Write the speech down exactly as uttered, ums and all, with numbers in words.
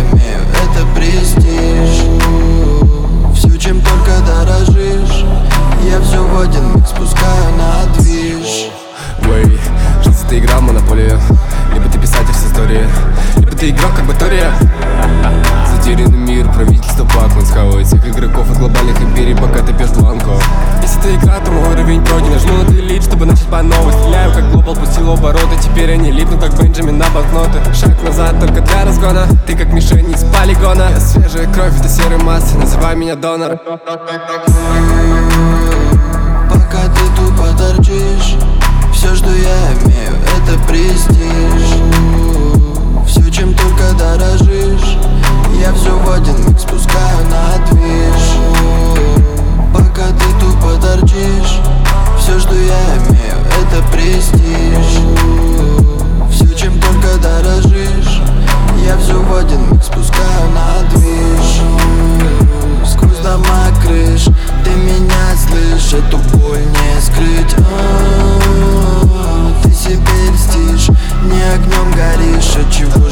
имею, это престиж. Все, чем только дорожишь, я все в один миг спускаю на движ. Wey, жизнь — это игра в монополию. Либо ты писатель с истории, либо ты игрок как батория. Затерянный мир, правительство Пакман схавает всех игроков от глобальных империй, пока ты пьешь бланко. Если ты игра, то мой уровень пройден. Я жму на делит, чтобы начать по новой. Стреляю как глобал, пустил обороты. Теперь они липнут как Бенджамин на банкноты. Шаг назад только для разгона. Ты как мишень из полигона. Я свежая кровь, это серый масса. Называй меня донор. Пока ты тупо торчишь, все, что я имею, это престиж. Все, чем только дорожишь, я все в один миг спускаю на движ. Пока ты тупо торчишь, все, что я имею, это престиж. Все, чем только дорожишь, я все в один миг спускаю на движ. Сквозь дома крыш, ты меня слышишь, эту боль не скрыть. А-а-а, ты себе льстишь, не огнем горишь, от чего